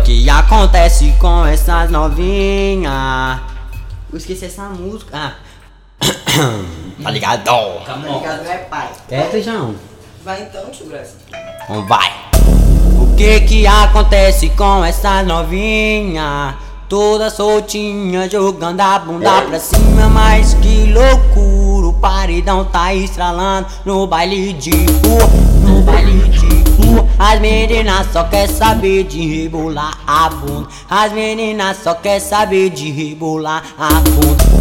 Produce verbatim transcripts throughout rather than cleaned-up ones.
que acontece com essas novinhas? Eu esqueci essa música. Ah. Tá ligado? Tá ligado, é pai. É, feijão? Vai então, tio Graça. Então vai. O que que acontece com essas novinhas? Toda soltinha, jogando a bunda pra cima. Mas que loucura, o paredão tá estralando no baile de rua, no baile de rua. As meninas só quer saber de rebolar a bunda. As meninas só quer saber de rebolar a bunda.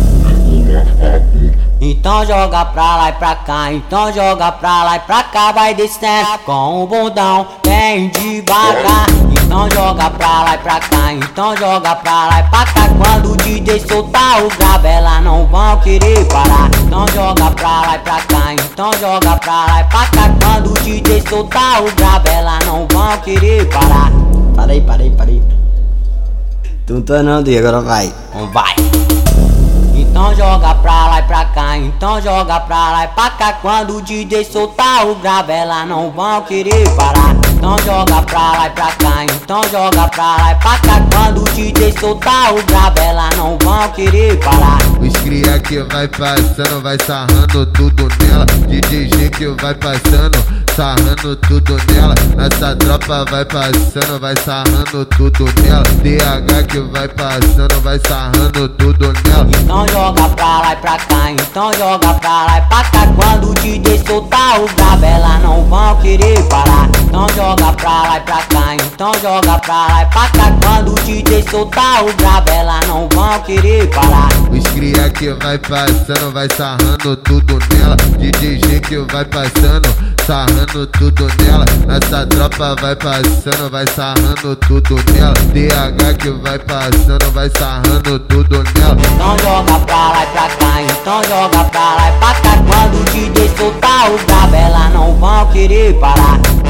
Então joga pra lá e pra cá, então joga pra lá e pra cá, vai descendo com o bundão bem devagar. Então joga pra lá e pra cá, então joga pra lá e pra cá. Quando o D J soltar o grave, elas não vão querer parar. Então joga pra lá e pra cá, então joga pra lá e pra cá. Quando o D J soltar o grave, elas não vão querer parar. Parei, parei, parei. Tu tá não, Diego, agora vai. Então vai. Então joga pra lá e pra cá, então joga pra lá e pra cá. Quando o D J soltar o grave, elas não vão querer parar. Então joga pra lá e pra cá, então joga pra lá e pra cá. Quando o D J soltar o grave, elas não vão querer parar. Os cria que vai passando, vai sarrando tudo nela. D J que vai passando, sarrando tudo nela. Nossa tropa vai passando, vai sarrando tudo nela. D H que vai passando, vai sarrando tudo nela. Então joga pra lá e pra cá, então joga pra lá e pra cá. Quando o D J soltar o grave, elas não vão querer parar. Então joga pra lá e pra cá, então joga pra lá e pra cá. Quando o D J soltar o grave, elas não vão querer parar. Os cria que vai passando, vai sarrando tudo nela. D J que vai passando, sarrando tudo nela. Nossa tropa vai passando, vai sarrando tudo nela. D H que vai passando, vai sarrando tudo nela. Então joga pra lá e pra cá, então joga pra lá e pra cá. Quando o D J soltar o grave, elas não vão querer parar.